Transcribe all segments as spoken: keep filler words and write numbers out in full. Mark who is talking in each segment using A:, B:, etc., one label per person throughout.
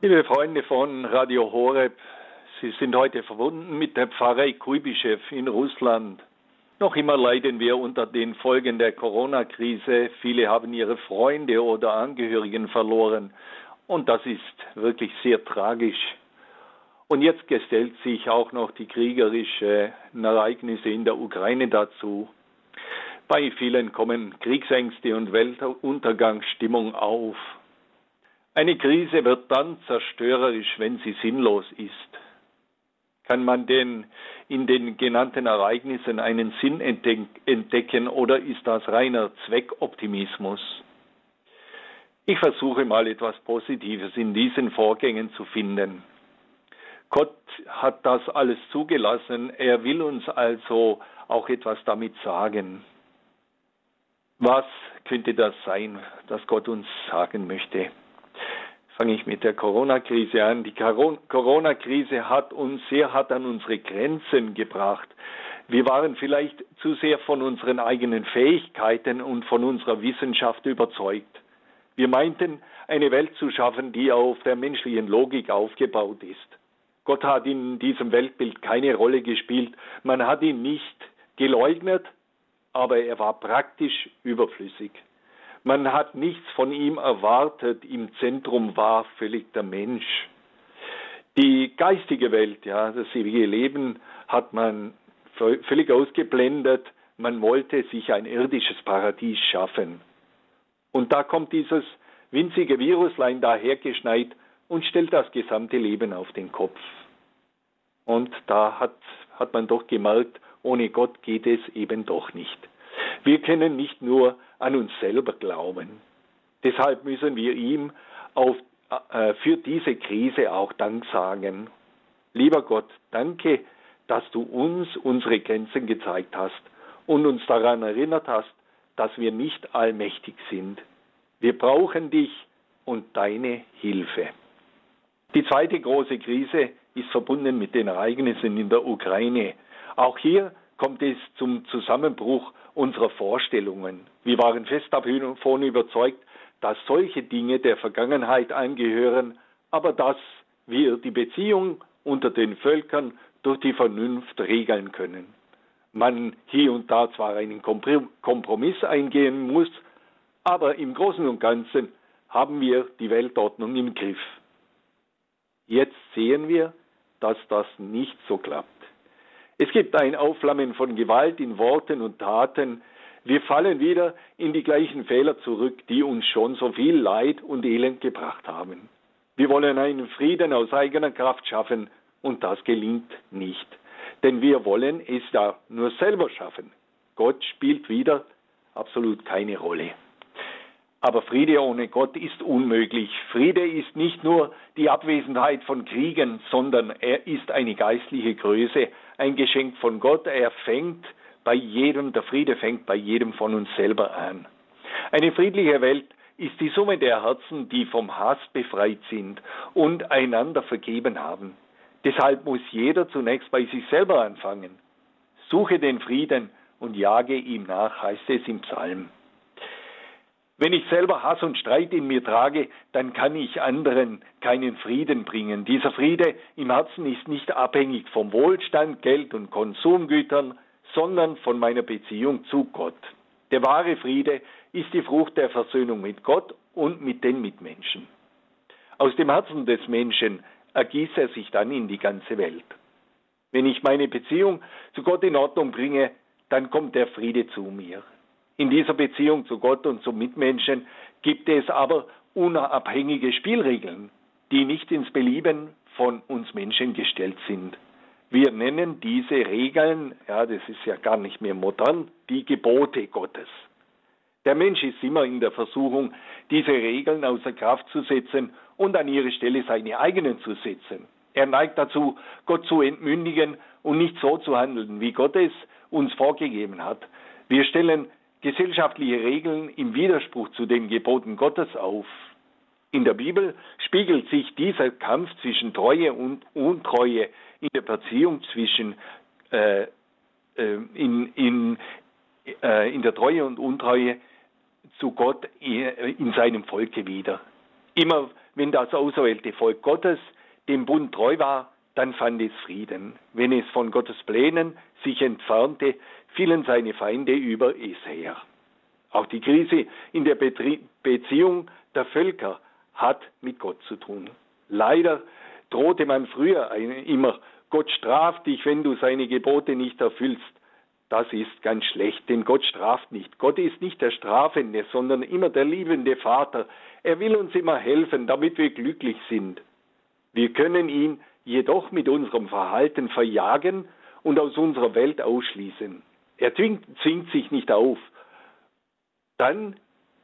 A: Liebe Freunde von Radio Horeb, Sie sind heute verbunden mit der Pfarrei Kuibyschew in Russland. Noch immer leiden wir unter den Folgen der Corona-Krise. Viele haben ihre Freunde oder Angehörigen verloren. Und das ist wirklich sehr tragisch. Und jetzt gesellt sich auch noch die kriegerischen Ereignisse in der Ukraine dazu. Bei vielen kommen Kriegsängste und Weltuntergangsstimmung auf. Eine Krise wird dann zerstörerisch, wenn sie sinnlos ist. Kann man denn in den genannten Ereignissen einen Sinn entdecken oder ist das reiner Zweckoptimismus? Ich versuche mal etwas Positives in diesen Vorgängen zu finden. Gott hat das alles zugelassen, er will uns also auch etwas damit sagen. Was könnte das sein, das Gott uns sagen möchte? Fange ich mit der Corona-Krise an. Die Corona-Krise hat uns sehr hart an unsere Grenzen gebracht. Wir waren vielleicht zu sehr von unseren eigenen Fähigkeiten und von unserer Wissenschaft überzeugt. Wir meinten, eine Welt zu schaffen, die auf der menschlichen Logik aufgebaut ist. Gott hat in diesem Weltbild keine Rolle gespielt. Man hat ihn nicht geleugnet, aber er war praktisch überflüssig. Man hat nichts von ihm erwartet, im Zentrum war völlig der Mensch. Die geistige Welt, ja, das ewige Leben hat man völlig ausgeblendet. Man wollte sich ein irdisches Paradies schaffen. Und da kommt dieses winzige Viruslein dahergeschneit und stellt das gesamte Leben auf den Kopf. Und da hat, hat man doch gemerkt, ohne Gott geht es eben doch nicht. Wir können nicht nur an uns selber glauben. Deshalb müssen wir ihm auf, äh, für diese Krise auch Dank sagen. Lieber Gott, danke, dass du uns unsere Grenzen gezeigt hast und uns daran erinnert hast, dass wir nicht allmächtig sind. Wir brauchen dich und deine Hilfe. Die zweite große Krise ist verbunden mit den Ereignissen in der Ukraine. Auch hier kommt es zum Zusammenbruch unserer Vorstellungen. Wir waren fest davon überzeugt, dass solche Dinge der Vergangenheit angehören, aber dass wir die Beziehung unter den Völkern durch die Vernunft regeln können. Man hier und da zwar einen Kompromiss eingehen muss, aber im Großen und Ganzen haben wir die Weltordnung im Griff. Jetzt sehen wir, dass das nicht so klappt. Es gibt ein Aufflammen von Gewalt in Worten und Taten. Wir fallen wieder in die gleichen Fehler zurück, die uns schon so viel Leid und Elend gebracht haben. Wir wollen einen Frieden aus eigener Kraft schaffen und das gelingt nicht. Denn wir wollen es ja nur selber schaffen. Gott spielt wieder absolut keine Rolle. Aber Friede ohne Gott ist unmöglich. Friede ist nicht nur die Abwesenheit von Kriegen, sondern er ist eine geistliche Größe, ein Geschenk von Gott. Er fängt bei jedem, der Friede fängt bei jedem von uns selber an. Eine friedliche Welt ist die Summe der Herzen, die vom Hass befreit sind und einander vergeben haben. Deshalb muss jeder zunächst bei sich selber anfangen. Suche den Frieden und jage ihm nach, heißt es im Psalm. Wenn ich selber Hass und Streit in mir trage, dann kann ich anderen keinen Frieden bringen. Dieser Friede im Herzen ist nicht abhängig vom Wohlstand, Geld und Konsumgütern, sondern von meiner Beziehung zu Gott. Der wahre Friede ist die Frucht der Versöhnung mit Gott und mit den Mitmenschen. Aus dem Herzen des Menschen ergießt er sich dann in die ganze Welt. Wenn ich meine Beziehung zu Gott in Ordnung bringe, dann kommt der Friede zu mir. In dieser Beziehung zu Gott und zum Mitmenschen gibt es aber unabhängige Spielregeln, die nicht ins Belieben von uns Menschen gestellt sind. Wir nennen diese Regeln, ja, das ist ja gar nicht mehr modern, die Gebote Gottes. Der Mensch ist immer in der Versuchung, diese Regeln außer Kraft zu setzen und an ihre Stelle seine eigenen zu setzen. Er neigt dazu, Gott zu entmündigen und nicht so zu handeln, wie Gott es uns vorgegeben hat. Wir stellen gesellschaftliche Regeln im Widerspruch zu den Geboten Gottes auf. In der Bibel spiegelt sich dieser Kampf zwischen Treue und Untreue in der Beziehung zwischen äh, äh, in, in, äh, in der Treue und Untreue zu Gott in seinem Volke wieder. Immer wenn das auserwählte Volk Gottes dem Bund treu war, dann fand es Frieden. Wenn es von Gottes Plänen sich entfernte, fielen seine Feinde über es her. Auch die Krise in der Betrie- Beziehung der Völker hat mit Gott zu tun. Leider drohte man früher immer, Gott straft dich, wenn du seine Gebote nicht erfüllst. Das ist ganz schlecht, denn Gott straft nicht. Gott ist nicht der Strafende, sondern immer der liebende Vater. Er will uns immer helfen, damit wir glücklich sind. Wir können ihn jedoch mit unserem Verhalten verjagen und aus unserer Welt ausschließen. Er zwingt, zwingt sich nicht auf. Dann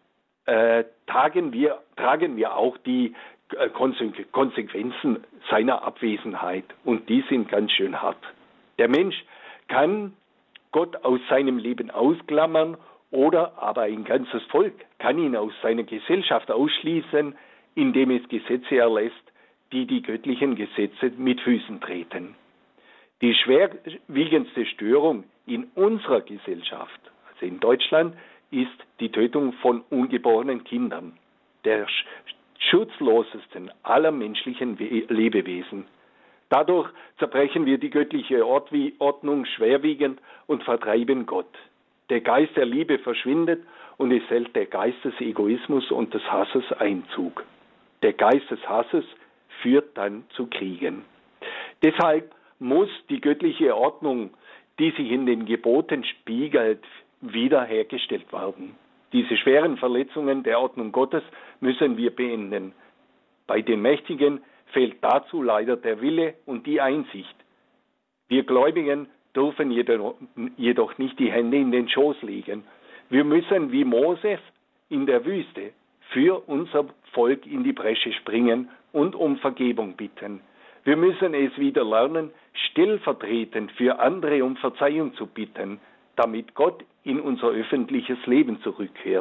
A: äh, tragen, wir, tragen wir auch die äh, Konsequenzen seiner Abwesenheit. Und die sind ganz schön hart. Der Mensch kann Gott aus seinem Leben ausklammern oder aber ein ganzes Volk kann ihn aus seiner Gesellschaft ausschließen, indem es Gesetze erlässt, die die göttlichen Gesetze mit Füßen treten. Die schwerwiegendste Störung in unserer Gesellschaft, also in Deutschland, ist die Tötung von ungeborenen Kindern, der schutzlosesten aller menschlichen Lebewesen. Dadurch zerbrechen wir die göttliche Ordnung schwerwiegend und vertreiben Gott. Der Geist der Liebe verschwindet und es hält der Geist des Egoismus und des Hasses Einzug. Der Geist des Hasses führt dann zu Kriegen. Deshalb muss die göttliche Ordnung, die sich in den Geboten spiegelt, wiederhergestellt werden. Diese schweren Verletzungen der Ordnung Gottes müssen wir beenden. Bei den Mächtigen fehlt dazu leider der Wille und die Einsicht. Wir Gläubigen dürfen jedoch nicht die Hände in den Schoß legen. Wir müssen wie Moses in der Wüste für unser Volk in die Bresche springen und um Vergebung bitten. Wir müssen es wieder lernen, stellvertretend für andere um Verzeihung zu bitten, damit Gott in unser öffentliches Leben zurückkehrt.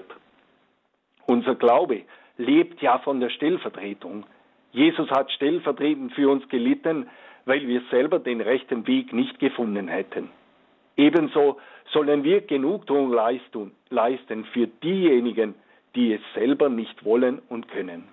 A: Unser Glaube lebt ja von der Stellvertretung. Jesus hat stellvertretend für uns gelitten, weil wir selber den rechten Weg nicht gefunden hätten. Ebenso sollen wir Genugtuung leisten für diejenigen, die es selber nicht wollen und können.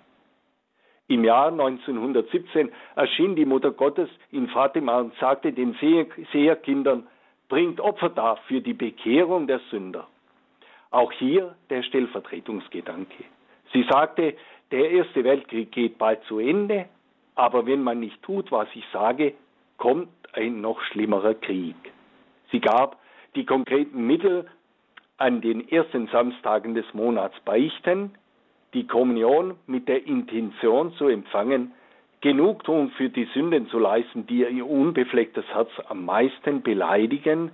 A: Im Jahr neunzehnhundertsiebzehn erschien die Mutter Gottes in Fatima und sagte den Seherkindern, bringt Opfer dar für die Bekehrung der Sünder. Auch hier der Stellvertretungsgedanke. Sie sagte, der Erste Weltkrieg geht bald zu Ende, aber wenn man nicht tut, was ich sage, kommt ein noch schlimmerer Krieg. Sie gab die konkreten Mittel an den ersten Samstagen des Monats beichten, die Kommunion mit der Intention zu empfangen, Genugtuung für die Sünden zu leisten, die ihr unbeflecktes Herz am meisten beleidigen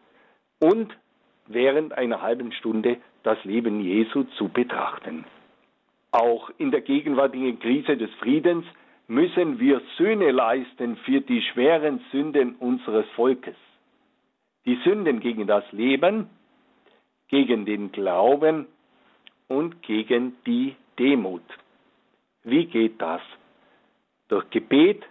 A: und während einer halben Stunde das Leben Jesu zu betrachten. Auch in der gegenwärtigen Krise des Friedens müssen wir Sühne leisten für die schweren Sünden unseres Volkes. Die Sünden gegen das Leben, gegen den Glauben und gegen die Demut. Wie geht das? Durch Gebet,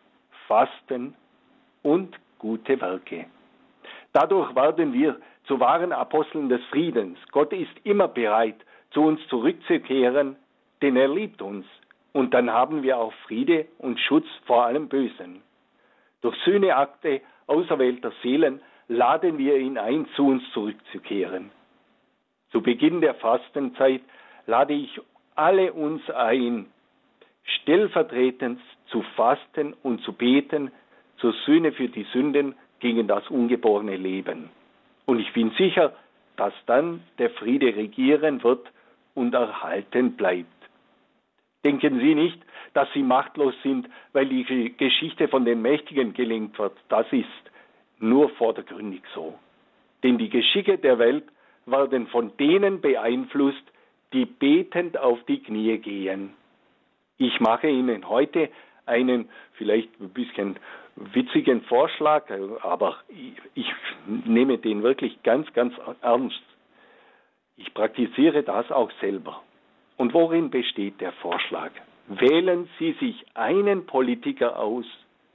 A: Fasten und gute Werke. Dadurch werden wir zu wahren Aposteln des Friedens. Gott ist immer bereit, zu uns zurückzukehren, denn er liebt uns. Und dann haben wir auch Friede und Schutz vor allem Bösen. Durch Sühneakte auserwählter Seelen laden wir ihn ein, zu uns zurückzukehren. Zu Beginn der Fastenzeit lade ich alle uns ein, stellvertretend zu fasten und zu beten zur Sühne für die Sünden gegen das ungeborene Leben. Und ich bin sicher, dass dann der Friede regieren wird und erhalten bleibt. Denken Sie nicht, dass Sie machtlos sind, weil die Geschichte von den Mächtigen gelenkt wird. Das ist nur vordergründig so. Denn die Geschicke der Welt werden von denen beeinflusst, die betend auf die Knie gehen. Ich mache Ihnen heute einen vielleicht ein bisschen witzigen Vorschlag, aber ich nehme den wirklich ganz, ganz ernst. Ich praktiziere das auch selber. Und worin besteht der Vorschlag? Wählen Sie sich einen Politiker aus,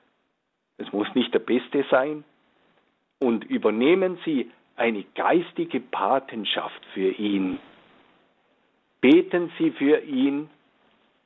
A: es muss nicht der Beste sein, und übernehmen Sie eine geistige Patenschaft für ihn. Beten Sie für ihn,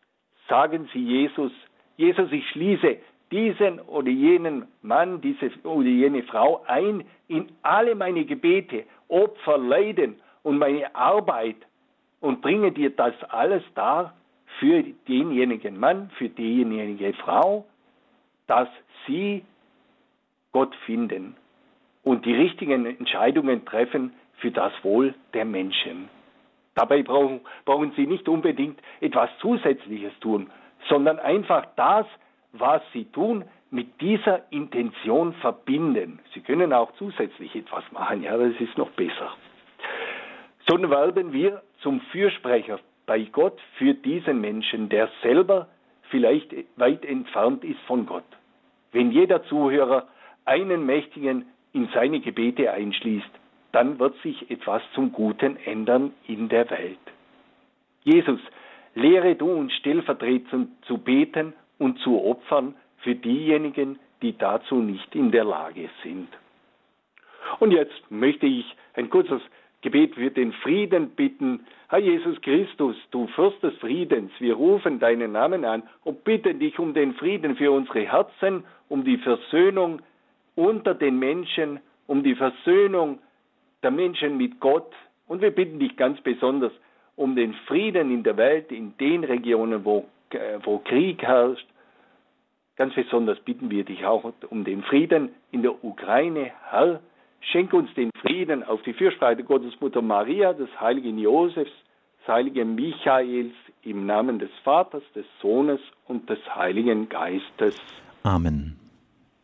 A: sagen Sie Jesus, Jesus, ich schließe diesen oder jenen Mann, diese oder jene Frau ein in alle meine Gebete, Opfer, Leiden und meine Arbeit und bringe dir das alles dar für denjenigen Mann, für diejenige Frau, dass sie Gott finden und die richtigen Entscheidungen treffen für das Wohl der Menschen. Dabei brauchen, brauchen sie nicht unbedingt etwas Zusätzliches tun, sondern einfach das, was sie tun, mit dieser Intention verbinden. Sie können auch zusätzlich etwas machen, ja, das ist noch besser. So werden wir zum Fürsprecher bei Gott für diesen Menschen, der selber vielleicht weit entfernt ist von Gott. Wenn jeder Zuhörer einen Mächtigen in seine Gebete einschließt, dann wird sich etwas zum Guten ändern in der Welt. Jesus, lehre du uns stellvertretend zu beten und zu opfern für diejenigen, die dazu nicht in der Lage sind. Und jetzt möchte ich ein kurzes Gebet für den Frieden bitten. Herr Jesus Christus, du Fürst des Friedens, wir rufen deinen Namen an und bitten dich um den Frieden für unsere Herzen, um die Versöhnung unter den Menschen, um die Versöhnung der Menschen mit Gott. Und wir bitten dich ganz besonders um den Frieden in der Welt, in den Regionen, wo, wo Krieg herrscht. Ganz besonders bitten wir dich auch um den Frieden in der Ukraine. Herr, schenk uns den Frieden auf die Fürsprache Gottesmutter Maria, des heiligen Josefs, des heiligen Michaels, im Namen des Vaters, des Sohnes und des Heiligen Geistes.
B: Amen.